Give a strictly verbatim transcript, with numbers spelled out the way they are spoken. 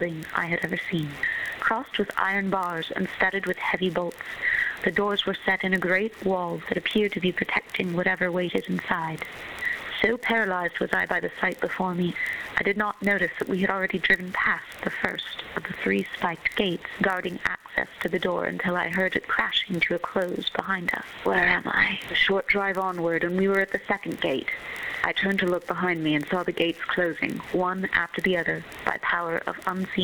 building I had ever seen, crossed with iron bars and studded with heavy bolts. The doors were set in a great wall that appeared to be protecting whatever waited inside. So paralyzed was I by the sight before me, I did not notice that we had already driven past the first of the three spiked gates guarding access to the door until I heard it crashing to a close behind us. Where am I? A short drive onward, and we were at the second gate. I turned to look behind me and saw the gates closing, one after the other, by power of unseen